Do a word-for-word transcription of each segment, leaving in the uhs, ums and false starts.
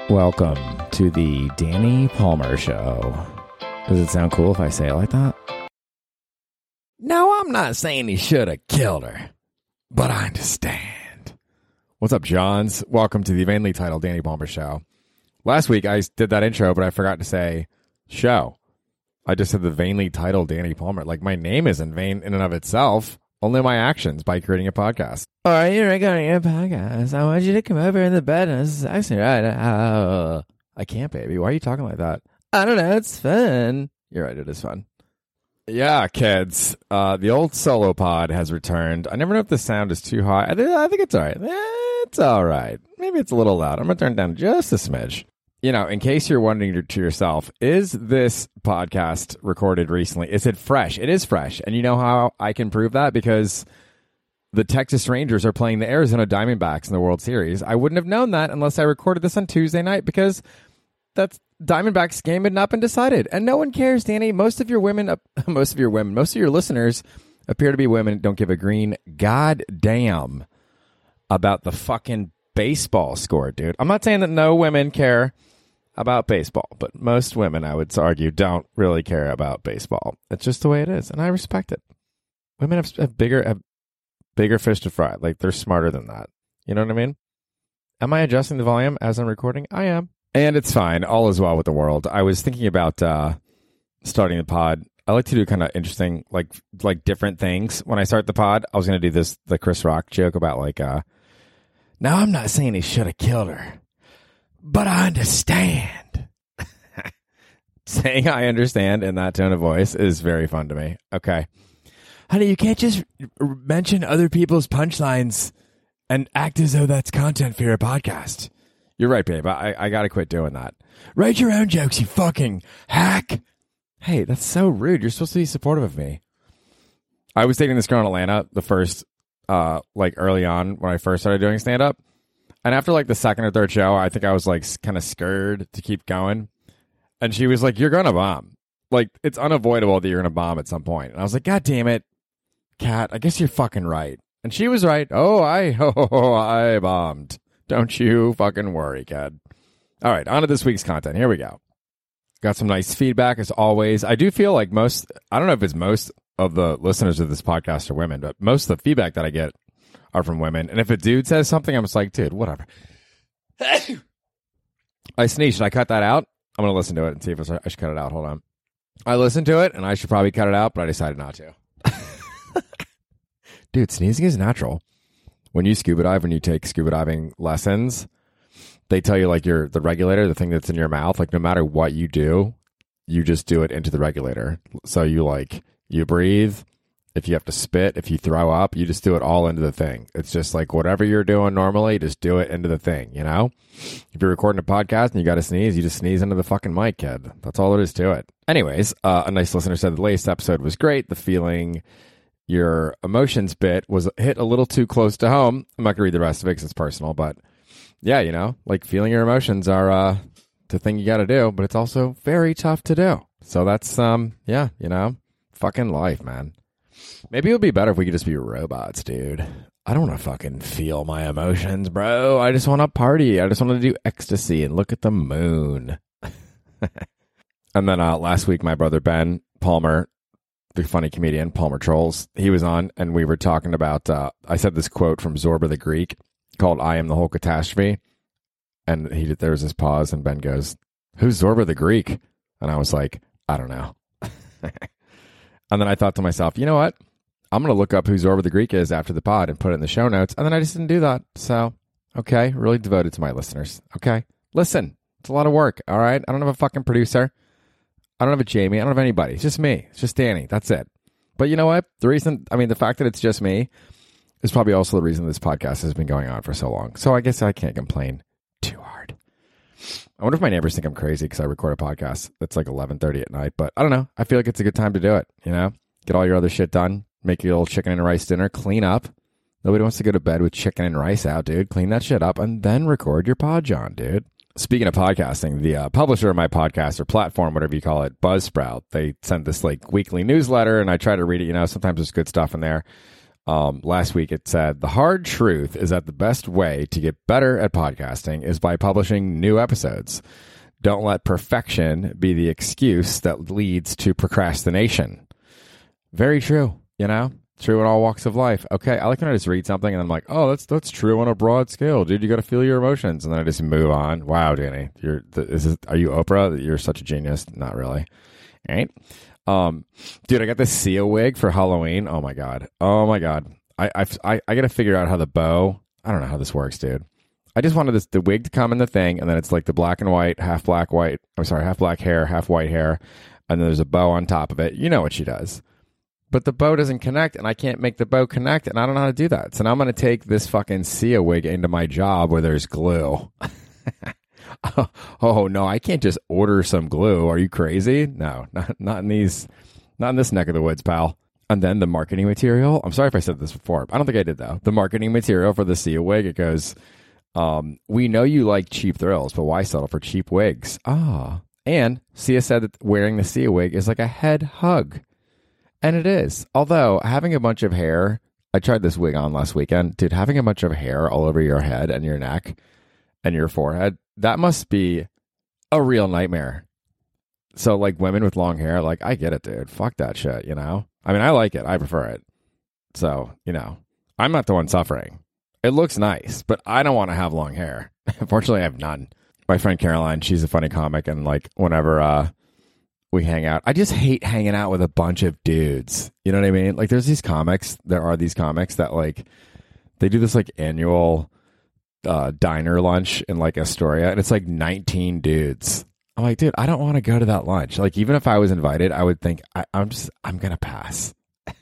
Welcome to the Danny Palmer Show. Does it sound cool if I say it like that? No, I'm not saying he should have killed her, but I understand. What's up, Johns? Welcome to the vainly titled Danny Palmer Show. Last week I did that intro, but I forgot to say show. I just said the vainly titled Danny Palmer. Like, my name isn't vain in and of itself. Only my actions by creating a podcast. All right, you're recording a podcast. I want you to come over in the bed and this is actually right. Uh, I can't, baby. Why are you talking like that? I don't know. It's fun. You're right. It is fun. Yeah, kids. Uh, the old solo pod has returned. I never know if the sound is too high. I, th- I think it's all right. It's all right. Maybe it's a little loud. I'm going to turn it down just a smidge. You know, in case you're wondering to yourself, is this podcast recorded recently? Is it fresh? It is fresh. And you know how I can prove that? Because the Texas Rangers are playing the Arizona Diamondbacks in the World Series. I wouldn't have known that unless I recorded this on Tuesday night, because that's Diamondbacks game had not been decided. And no one cares, Danny. Most of your women, uh, most of your women, most of your listeners appear to be women. Don't give a green goddamn about the fucking baseball score, dude. I'm not saying that no women care about baseball, but most women, I would argue, don't really care about baseball. It's just the way it is, and I respect it. Women have, have bigger have bigger fish to fry. Like, they're smarter than that. You know what I mean? Am I adjusting the volume as I'm recording? I am. And it's fine. All is well with the world. I was thinking about uh, starting the pod. I like to do kind of interesting, like like different things. When I start the pod, I was going to do this, the Chris Rock joke about like, uh, now I'm not saying he should have killed her, but I understand. Saying I understand in that tone of voice is very fun to me. Okay. Honey, you can't just mention other people's punchlines and act as though that's content for your podcast. You're right, babe. I, I got to quit doing that. Write your own jokes, you fucking hack. Hey, that's so rude. You're supposed to be supportive of me. I was dating this girl in Atlanta the first, uh, like early on when I first started doing stand-up. And after like the second or third show, I think I was like kind of scared to keep going. And she was like, you're going to bomb. Like, it's unavoidable that you're going to bomb at some point. And I was like, God damn it, Kat, I guess you're fucking right. And she was right. Oh, I, oh, I bombed. Don't you fucking worry, Kat. All right, on to this week's content. Here we go. Got some nice feedback as always. I do feel like most, I don't know if it's most of the listeners of this podcast are women, but most of the feedback that I get are from women. And if a dude says something, I'm just like, dude, whatever. I sneezed. Should I cut that out? I'm going to listen to it and see if I should cut it out. Hold on. I listened to it, and I should probably cut it out, but I decided not to. Dude, sneezing is natural. When you scuba dive, when you take scuba diving lessons, they tell you, like, you're the regulator, the thing that's in your mouth, like, no matter what you do, you just do it into the regulator. So you, like, you breathe. If you have to spit, if you throw up, you just do it all into the thing. It's just like whatever you're doing normally, just do it into the thing, you know? If you're recording a podcast and you got to sneeze, you just sneeze into the fucking mic, kid. That's all there is to it. Anyways, uh, a nice listener said the latest episode was great. The feeling your emotions bit was hit a little too close to home. I'm not going to read the rest of it because it's personal, but yeah, you know, like feeling your emotions are uh, the thing you got to do, but it's also very tough to do. So that's, um, yeah, you know, fucking life, man. Maybe it would be better if we could just be robots, dude. I don't want to fucking feel my emotions, bro. I just want to party. I just want to do ecstasy and look at the moon. And then uh, last week, my brother Ben Palmer, the funny comedian, Palmer Trolls, he was on, and we were talking about, uh, I said this quote from Zorba the Greek called, I am the whole catastrophe. And he did, there was this pause, and Ben goes, who's Zorba the Greek? And I was like, I don't know. And then I thought to myself, you know what? I'm going to look up who Zorba the Greek is after the pod and put it in the show notes. And then I just didn't do that. So, okay, really devoted to my listeners. Okay, listen, it's a lot of work, all right? I don't have a fucking producer. I don't have a Jamie. I don't have anybody. It's just me. It's just Danny. That's it. But you know what? The reason, I mean, the fact that it's just me is probably also the reason this podcast has been going on for so long. So I guess I can't complain too hard. I wonder if my neighbors think I'm crazy because I record a podcast that's like eleven thirty at night. But I don't know. I feel like it's a good time to do it, you know? Get all your other shit done. Make your little chicken and rice dinner. Clean up. Nobody wants to go to bed with chicken and rice out, dude. Clean that shit up and then record your pod, John, dude. Speaking of podcasting, the uh, publisher of my podcast, or platform, whatever you call it, Buzzsprout, they sent this like weekly newsletter, and I try to read it. You know, sometimes there's good stuff in there. Um, last week it said, the hard truth is that the best way to get better at podcasting is by publishing new episodes. Don't let perfection be the excuse that leads to procrastination. Very true, you know? True in all walks of life. Okay, I like when I just read something and I'm like, oh, that's that's true on a broad scale, dude. You got to feel your emotions, and then I just move on. Wow, Danny, you're is this, are you Oprah? You're such a genius. Not really, all right? Um, dude, I got this Sia wig for Halloween. Oh my god, oh my god. I I I, I got to figure out how the bow. I don't know how this works, dude. I just wanted this the wig to come in the thing, and then it's like the black and white, half black, white. I'm sorry, half black hair, half white hair, and then there's a bow on top of it. You know what she does. But the bow doesn't connect, and I can't make the bow connect, and I don't know how to do that. So now I'm going to take this fucking Sia wig into my job where there's glue. oh, oh, no, I can't just order some glue. Are you crazy? No, not not in these, not in this neck of the woods, pal. And then the marketing material. I'm sorry if I said this before. I don't think I did, though. The marketing material for the Sia wig, it goes, um, we know you like cheap thrills, but why settle for cheap wigs? Ah. And Sia said that wearing the Sia wig is like a head hug. And it is. Although, having a bunch of hair, I tried this wig on last weekend. Dude, having a bunch of hair all over your head and your neck and your forehead, that must be a real nightmare. So, like, women with long hair, like, I get it, dude. Fuck that shit, you know? I mean, I like it. I prefer it. So, you know, I'm not the one suffering. It looks nice, but I don't want to have long hair. Unfortunately, I have none. My friend Caroline, she's a funny comic, and, like, whenever, uh, we hang out. I just hate hanging out with a bunch of dudes. You know what I mean? Like, there's these comics. There are these comics that, like, they do this, like, annual uh, diner lunch in, like, Astoria, and it's, like, nineteen dudes. I'm like, dude, I don't want to go to that lunch. Like, even if I was invited, I would think, I, I'm just, I'm going to pass.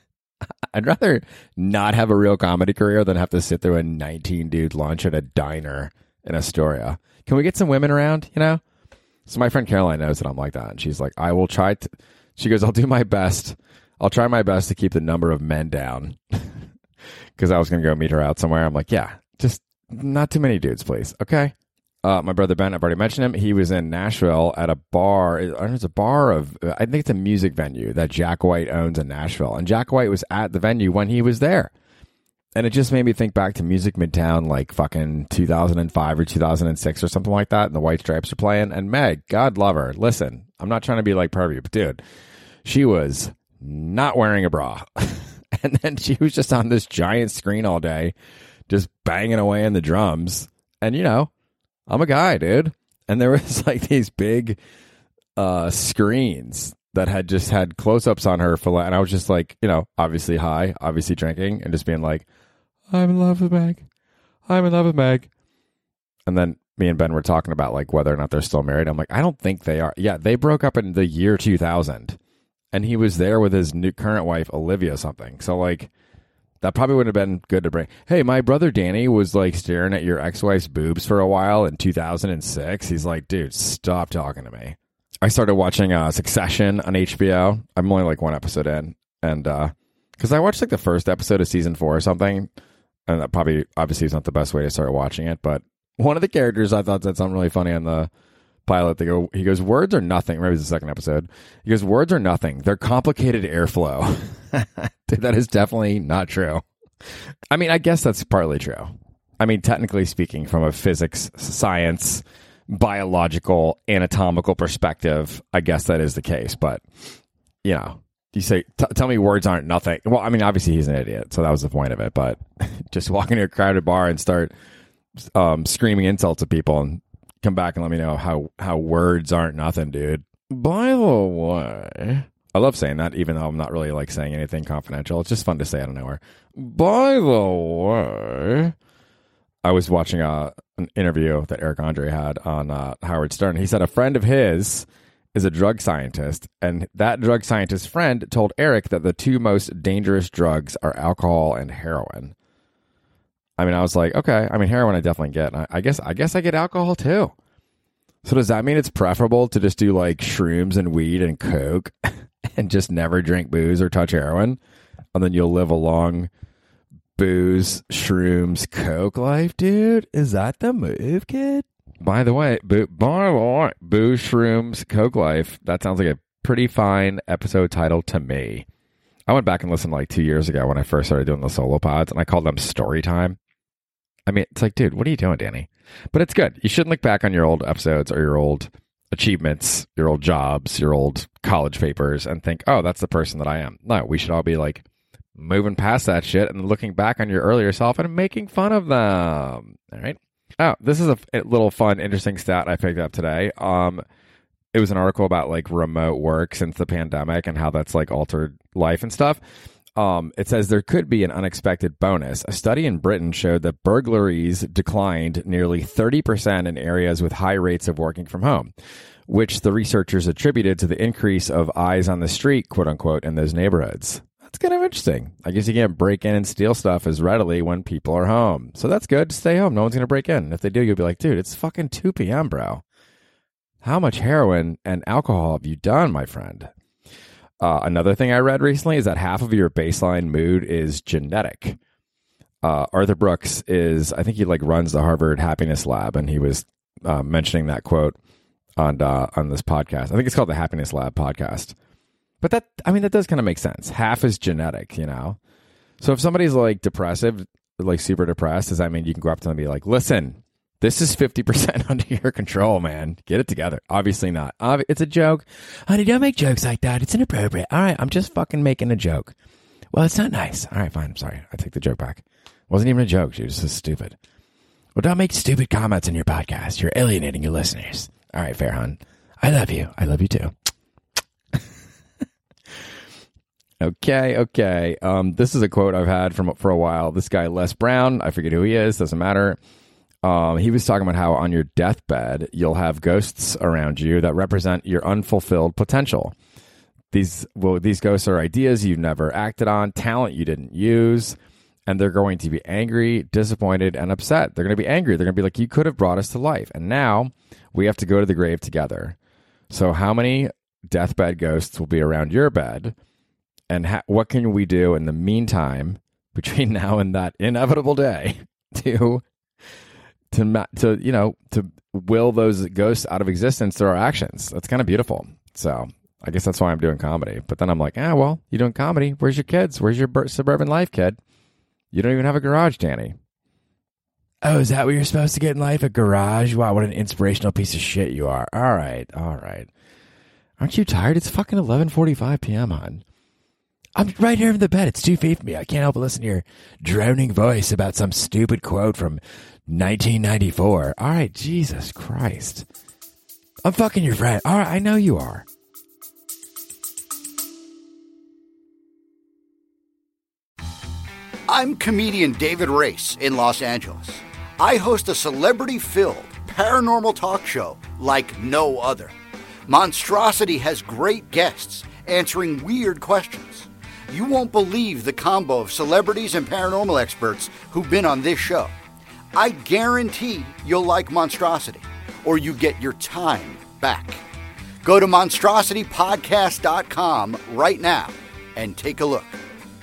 I'd rather not have a real comedy career than have to sit through a nineteen-dude lunch at a diner in Astoria. Can we get some women around, you know? So my friend Caroline knows that I'm like that. And she's like, I will try to, she goes, I'll do my best. I'll try my best to keep the number of men down. Because I was going to go meet her out somewhere. I'm like, yeah, just not too many dudes, please. Okay. Uh, my brother Ben, I've already mentioned him. He was in Nashville at a bar. It's a bar of, I think it's a music venue that Jack White owns in Nashville. And Jack White was at the venue when he was there. And it just made me think back to Music Midtown, like fucking two thousand five or two thousand six or something like that. And the White Stripes are playing. And Meg, God love her. Listen, I'm not trying to be like pervy, but dude, she was not wearing a bra. And then she was just on this giant screen all day, just banging away in the drums. And, you know, I'm a guy, dude. And there was like these big uh, screens that had just had close-ups on her for, and I was just like, you know, obviously high, obviously drinking, and just being like, I'm in love with Meg. I'm in love with Meg. And then me and Ben were talking about like whether or not they're still married. I'm like, I don't think they are. Yeah, they broke up in the year two thousand, and he was there with his new current wife, Olivia something. So like, that probably would have been good to bring. Hey, my brother Danny was like staring at your ex-wife's boobs for a while in two thousand six. He's like, dude, stop talking to me. I started watching uh, Succession on H B O. I'm only like one episode in, and uh, because I watched like the first episode of season four or something. And that probably, obviously, is not the best way to start watching it. But one of the characters I thought said something really funny on the pilot. They go, he goes, words are nothing. Maybe it's the second episode. He goes, words are nothing. They're complicated airflow. Dude, that is definitely not true. I mean, I guess that's partly true. I mean, technically speaking, from a physics, science, biological, anatomical perspective, I guess that is the case. But, you know. You say, t- tell me words aren't nothing. Well, I mean, obviously he's an idiot, so that was the point of it. But just walk into a crowded bar and start um, screaming insults at people and come back and let me know how, how words aren't nothing, dude. By the way, I love saying that, even though I'm not really like saying anything confidential. It's just fun to say out of nowhere. By the way, I was watching a, an interview that Eric Andre had on uh, Howard Stern. He said a friend of his is a drug scientist, and that drug scientist friend told Eric that the two most dangerous drugs are alcohol and heroin. I mean, I was like, okay. I mean, heroin I definitely get. I, I guess I guess I get alcohol too. So does that mean it's preferable to just do like shrooms and weed and coke and just never drink booze or touch heroin, and then you'll live a long booze, shrooms, coke life, dude? Is that the move, kid? By the way, boo, by the way, booze, shrooms, coke life. That sounds like a pretty fine episode title to me. I went back and listened like two years ago when I first started doing the solo pods, and I called them story time. I mean, it's like, dude, what are you doing, Danny? But it's good. You shouldn't look back on your old episodes or your old achievements, your old jobs, your old college papers, and think, oh, that's the person that I am. No, we should all be like moving past that shit and looking back on your earlier self and making fun of them. All right. Oh, this is a little fun, interesting stat I picked up today. Um, it was an article about like remote work since the pandemic and how that's like altered life and stuff. Um, it says there could be an unexpected bonus. A study in Britain showed that burglaries declined nearly thirty percent in areas with high rates of working from home, which the researchers attributed to the increase of eyes on the street, quote unquote, in those neighborhoods. That's kind of interesting. I guess you can't break in and steal stuff as readily when people are home. So that's good. Stay home. No one's going to break in. If they do, you'll be like, dude, it's fucking two p.m., bro. How much heroin and alcohol have you done, my friend? Uh, another thing I read recently is that half of your baseline mood is genetic. Uh, Arthur Brooks is, I think he like runs the Harvard Happiness Lab, and he was uh, mentioning that quote on uh, on this podcast. I think it's called the Happiness Lab podcast. But that, I mean, that does kind of make sense. Half is genetic, you know? So if somebody's like depressive, like super depressed, does that mean you can go up to them and be like, listen, this is fifty percent under your control, man. Get it together. Obviously not. Ob- it's a joke. Honey, don't make jokes like that. It's inappropriate. All right, I'm just fucking making a joke. Well, it's not nice. All right, fine. I'm sorry. I take the joke back. It wasn't even a joke. She was just stupid. Well, don't make stupid comments in your podcast. You're alienating your listeners. All right, fair, hon. I love you. I love you too. Okay, okay. Um, this is a quote I've had from for a while. This guy, Les Brown, I forget who he is, doesn't matter. Um, he was talking about how on your deathbed, you'll have ghosts around you that represent your unfulfilled potential. These well, these ghosts are ideas you've never acted on, talent you didn't use, and they're going to be angry, disappointed, and upset. They're going to be angry. They're going to be like, you could have brought us to life, and now we have to go to the grave together. So how many deathbed ghosts will be around your bed? And ha- what can we do in the meantime between now and that inevitable day to to ma- to you know to will those ghosts out of existence through our actions? That's kind of beautiful. So I guess that's why I'm doing comedy. But then I'm like, ah, well, you're doing comedy. Where's your kids? Where's your bur- suburban life, kid? You don't even have a garage, Danny. Oh, is that what you're supposed to get in life? A garage? Wow, what an inspirational piece of shit you are. All right, all right. Aren't you tired? It's fucking eleven forty-five p.m., hon. I'm right here in the bed. It's too feet for me. I can't help but listen to your droning voice about some stupid quote from nineteen ninety-four. All right, Jesus Christ. I'm fucking your friend. All right, I know you are. I'm comedian David Race in Los Angeles. I host a celebrity-filled paranormal talk show like no other. Monstrosity has great guests answering weird questions. You won't believe the combo of celebrities and paranormal experts who've been on this show. I guarantee you'll like Monstrosity, or you get your time back. Go to monstrosity podcast dot com right now and take a look.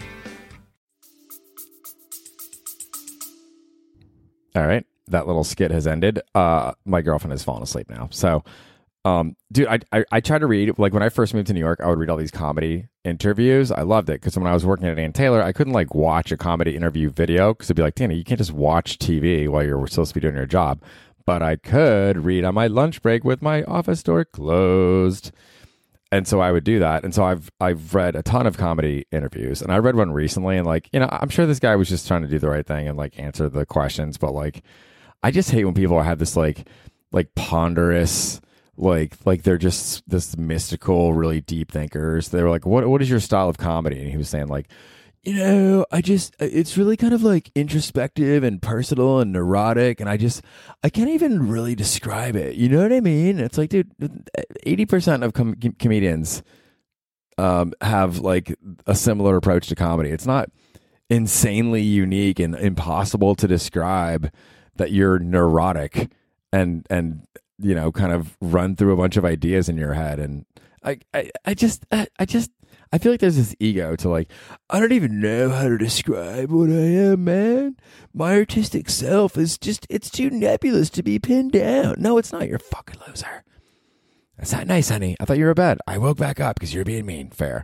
All right, that little skit has ended. Uh, my girlfriend has fallen asleep now, so... Um, dude, I, I I try to read, like when I first moved to New York, I would read all these comedy interviews. I loved it because when I was working at Ann Taylor, I couldn't like watch a comedy interview video because it'd be like, Danny, you can't just watch T V while you're supposed to be doing your job. But I could read on my lunch break with my office door closed. And so I would do that. And so I've I've read a ton of comedy interviews, and I read one recently, and like, you know, I'm sure this guy was just trying to do the right thing and like answer the questions, but like, I just hate when people have this like like ponderous, like like they're just this mystical, really deep thinkers. They were like, what what is your style of comedy? And he was saying like, you know, I just, it's really kind of like introspective and personal and neurotic, and I just, I can't even really describe it. You know what I mean? It's like, dude, eighty percent of com- comedians um, have like a similar approach to comedy. It's not insanely unique and impossible to describe that you're neurotic and, and, you know, kind of run through a bunch of ideas in your head. And I, I, I just, I, I just, I feel like there's this ego to like, I don't even know how to describe what I am, man. My artistic self is just, it's too nebulous to be pinned down. No, it's not. You're a fucking loser. That's not nice, honey. I thought you were bad. I woke back up because you're being mean. Fair.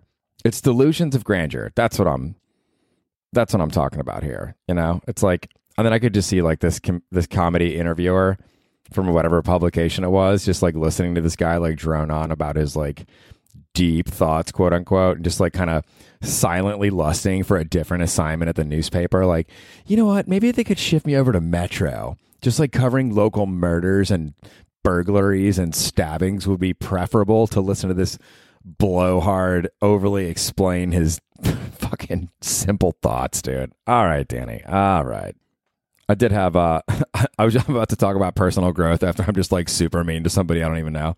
It's delusions of grandeur. That's what I'm, that's what I'm talking about here. You know, it's like, and then I could just see like this, com- this comedy interviewer from whatever publication it was, just like listening to this guy like drone on about his like deep thoughts, quote unquote, and just like kind of silently lusting for a different assignment at the newspaper. Like, you know what? Maybe they could shift me over to Metro. Just like covering local murders and burglaries and stabbings would be preferable to listen to this blowhard overly explain his fucking simple thoughts, dude. All right, Danny. All right. I did have, uh, I was about to talk about personal growth after I'm just like super mean to somebody I don't even know.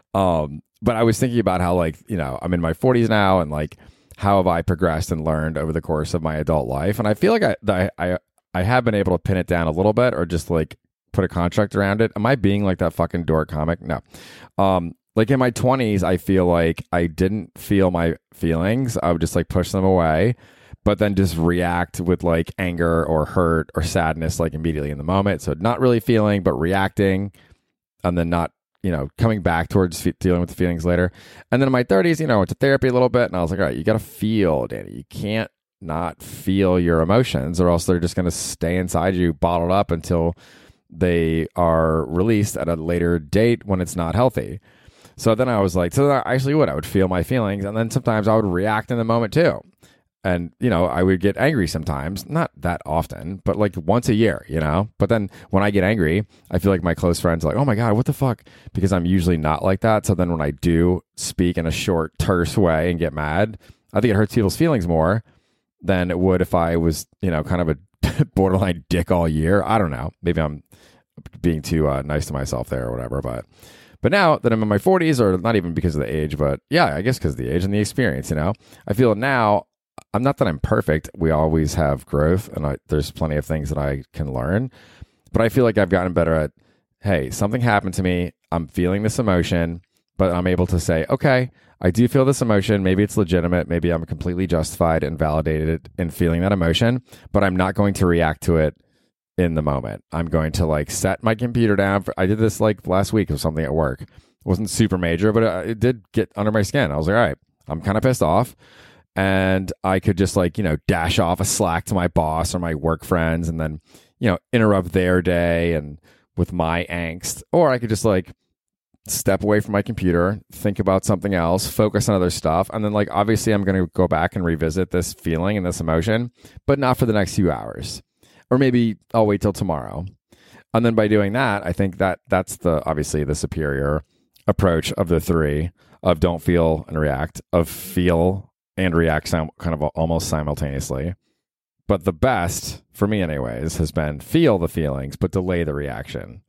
Um, but I was thinking about how like, you know, I'm in my forties now and like, how have I progressed and learned over the course of my adult life? And I feel like I, I, I, I have been able to pin it down a little bit or just like put a contract around it. Am I being like that fucking dork comic? No. Um, like in my twenties, I feel like I didn't feel my feelings. I would just like push them away, but then just react with like anger or hurt or sadness like immediately in the moment. So not really feeling, but reacting, and then not, you know, coming back towards fe- dealing with the feelings later. And then in my thirties, you know, I went to therapy a little bit and I was like, all right, you got to feel, Danny. You can't not feel your emotions or else they're just going to stay inside you bottled up until they are released at a later date when it's not healthy. So then I was like, so I actually would, I would feel my feelings. And then sometimes I would react in the moment too. And, you know, I would get angry sometimes, not that often, but like once a year, you know, but then when I get angry, I feel like my close friends are like, oh my God, what the fuck? Because I'm usually not like that. So then when I do speak in a short, terse way and get mad, I think it hurts people's feelings more than it would if I was, you know, kind of a borderline dick all year. I don't know. Maybe I'm being too uh, nice to myself there or whatever. But but now that I'm in my forties, or not even because of the age, but yeah, I guess because of the age and the experience, you know, I feel now, I'm not that I'm perfect. We always have growth and I, there's plenty of things that I can learn. But I feel like I've gotten better at, hey, something happened to me. I'm feeling this emotion, but I'm able to say, okay, I do feel this emotion. Maybe it's legitimate. Maybe I'm completely justified and validated in feeling that emotion, but I'm not going to react to it in the moment. I'm going to like set my computer down. For, I did this like last week of something at work. It wasn't super major, but it, it did get under my skin. I was like, all right, I'm kind of pissed off. And I could just like, you know, dash off a Slack to my boss or my work friends and then, you know, interrupt their day and with my angst. Or I could just like step away from my computer, think about something else, focus on other stuff. And then like, obviously I'm going to go back and revisit this feeling and this emotion, but not for the next few hours. Or maybe I'll wait till tomorrow. And then by doing that, I think that that's the, obviously the superior approach of the three of don't feel and react, of feel and react sim- kind of almost simultaneously. But the best, for me anyways, has been feel the feelings, but delay the reaction,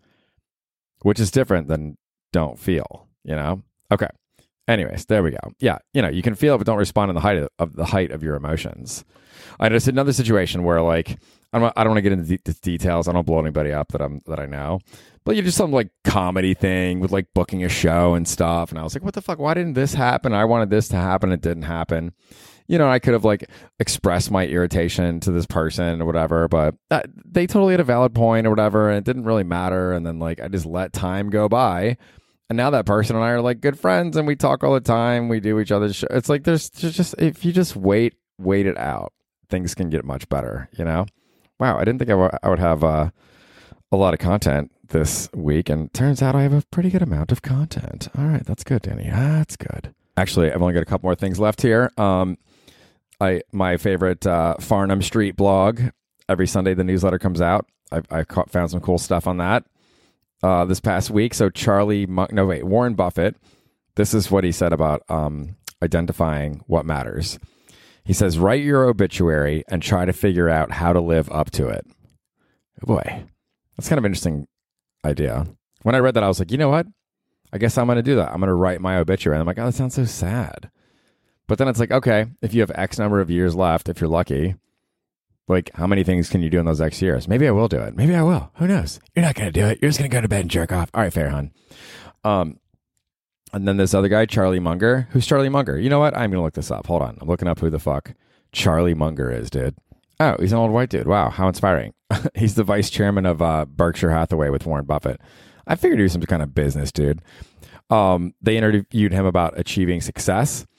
which is different than don't feel, you know? Okay. Anyways, there we go. Yeah, you know, you can feel it, but don't respond in the height of, of the height of your emotions. I just had another situation where like, I don't, I don't want to get into the details. I don't blow anybody up that I'm that I know. But you just some like comedy thing with like booking a show and stuff. And I was like, what the fuck? Why didn't this happen? I wanted this to happen. It didn't happen. You know, I could have like expressed my irritation to this person or whatever, but that, they totally had a valid point or whatever. And it didn't really matter. And then like, I just let time go by. And now that person and I are like good friends and we talk all the time. We do each other's show. It's like, there's, there's just, if you just wait, wait it out, things can get much better, you know? Wow. I didn't think I, w- I would have uh, a lot of content this week, and turns out I have a pretty good amount of content. All right, that's good, Danny. That's good. Actually, I've only got a couple more things left here. Um, I my favorite uh, Farnham Street blog. Every Sunday, the newsletter comes out. I I caught, found some cool stuff on that uh, this past week. So Charlie, Mon- no wait, Warren Buffett. This is what he said about um, identifying what matters. He says, write your obituary and try to figure out how to live up to it. Oh boy, that's kind of interesting idea. When I read that, I was like, you know what? I guess I'm going to do that. I'm going to write my obituary. And I'm like, oh, that sounds so sad. But then it's like, okay, if you have X number of years left, if you're lucky, like how many things can you do in those X years? Maybe I will do it. Maybe I will. Who knows? You're not going to do it. You're just going to go to bed and jerk off. All right, fair, hon. Um, and then this other guy, Charlie Munger. Who's Charlie Munger? You know what? I'm going to look this up. Hold on. I'm looking up who the fuck Charlie Munger is, dude. Oh, he's an old white dude. Wow, how inspiring. He's the vice chairman of uh, Berkshire Hathaway with Warren Buffett. I figured he was some kind of business dude. Um, they interviewed him about achieving success.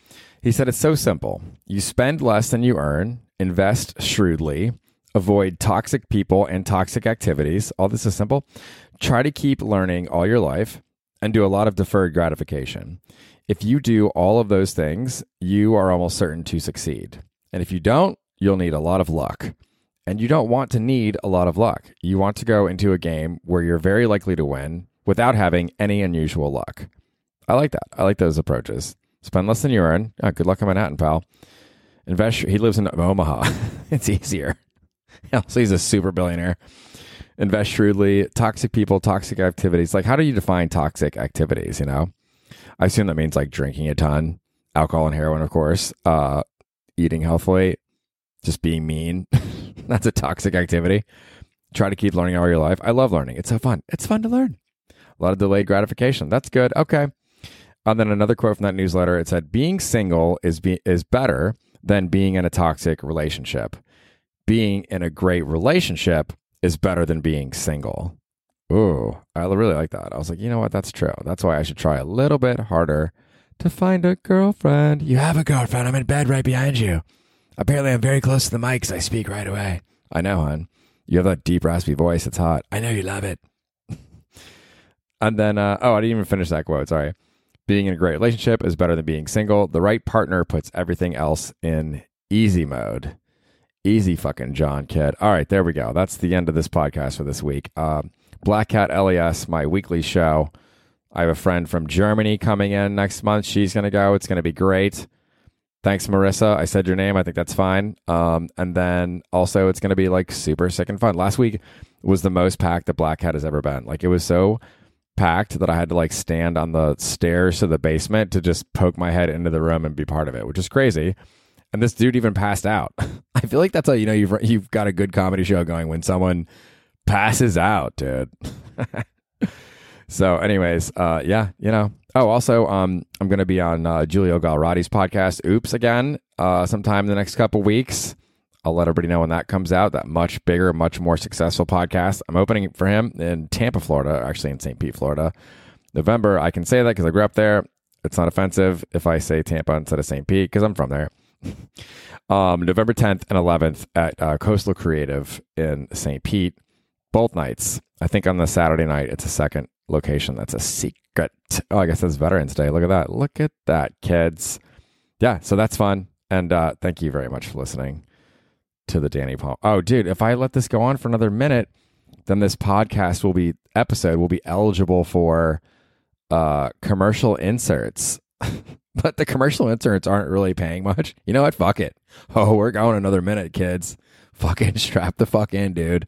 He said it's so simple. You spend less than you earn, invest shrewdly, avoid toxic people and toxic activities. All this is simple. Try to keep learning all your life and do a lot of deferred gratification. If you do all of those things, you are almost certain to succeed. And if you don't, you'll need a lot of luck. And you don't want to need a lot of luck. You want to go into a game where you're very likely to win without having any unusual luck. I like that. I like those approaches. Spend less than you earn. Oh, good luck in Manhattan, pal. Invest. He lives in Omaha. It's easier. So he's a super billionaire. Invest shrewdly. Toxic people, toxic activities. Like, how do you define toxic activities, you know? I assume that means like drinking a ton, alcohol and heroin, of course, uh, eating healthily, just being mean. That's a toxic activity. Try to keep learning all your life. I love learning. It's so fun. It's fun to learn. A lot of delayed gratification. That's good. Okay. And then another quote from that newsletter. It said, being single is be- is better than being in a toxic relationship. Being in a great relationship is better than being single. Ooh, I really like that. I was like, you know what? That's true. That's why I should try a little bit harder to find a girlfriend. You have a girlfriend. I'm in bed right behind you. Apparently, I'm very close to the mic, so I speak right away. I know, hon. You have that deep, raspy voice. It's hot. I know you love it. And then, uh, oh, I didn't even finish that quote. Sorry. Being in a great relationship is better than being single. The right partner puts everything else in easy mode. Easy fucking John, kid. All right, there we go. That's the end of this podcast for this week. Uh, Black Cat L E S, my weekly show. I have a friend from Germany coming in next month. She's going to go. It's going to be great. Thanks, Marissa. I said your name. I think that's fine. Um, and then also it's going to be like super sick and fun. Last week was the most packed that Black Cat has ever been. Like, it was so packed that I had to like stand on the stairs to the basement to just poke my head into the room and be part of it, which is crazy. And this dude even passed out. I feel like that's how you know you've you've got a good comedy show going, when someone passes out, dude. So anyways, uh, yeah, you know. Oh, also, um, I'm going to be on uh, Giulio Galrati's podcast, Oops, again, uh, sometime in the next couple weeks. I'll let everybody know when that comes out. That much bigger, much more successful podcast. I'm opening for him in Tampa, Florida, actually in Saint Pete, Florida. November, I can say that because I grew up there. It's not offensive if I say Tampa instead of Saint Pete because I'm from there. um, November tenth and eleventh at uh, Coastal Creative in Saint Pete, both nights. I think on the Saturday night, it's a second location. That's a secret. Oh, I guess that's Veterans Day. Look at that. Look at that, kids. Yeah, so that's fun. And uh, thank you very much for listening to the Danny Palmer. Oh, dude, if I let this go on for another minute, then this podcast will be, episode will be eligible for uh, commercial inserts. But the commercial inserts aren't really paying much. You know what? Fuck it. Oh, we're going another minute, kids. Fucking strap the fuck in, dude.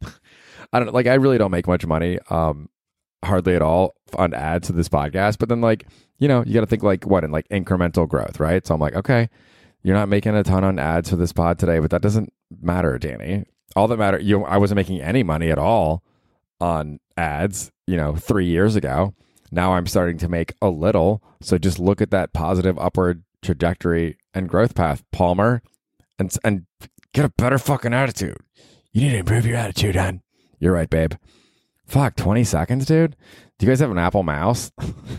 I don't like, I really don't make much money. Um, hardly at all on ads to this podcast. But then, like, you know, you got to think like what in like incremental growth, right? So I'm like, okay, you're not making a ton on ads for this pod today, but that doesn't matter, Danny. All that matter, you know, I wasn't making any money at all on ads, you know, three years ago. Now I'm starting to make a little. So just look at that positive upward trajectory and growth path, Palmer, and and get a better fucking attitude. You need to improve your attitude, hon. You're right, babe. Fuck, twenty seconds, dude. Do you guys have an Apple mouse?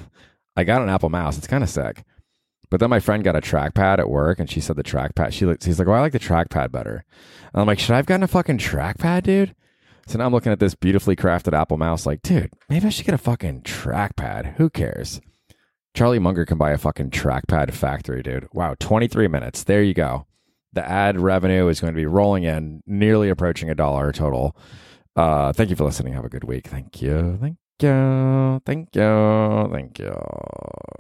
I got an Apple mouse. It's kind of sick. But then my friend got a trackpad at work, and she said the trackpad. She looked, she's like, "Oh, I like the trackpad better." And I'm like, "Should I have gotten a fucking trackpad, dude?" So now I'm looking at this beautifully crafted Apple mouse like, dude, maybe I should get a fucking trackpad. Who cares? Charlie Munger can buy a fucking trackpad factory, dude. Wow, twenty-three minutes. There you go. The ad revenue is going to be rolling in, nearly approaching a dollar total. Uh, thank you for listening. Have a good week. Thank you. Thank you. Thank you. Thank you.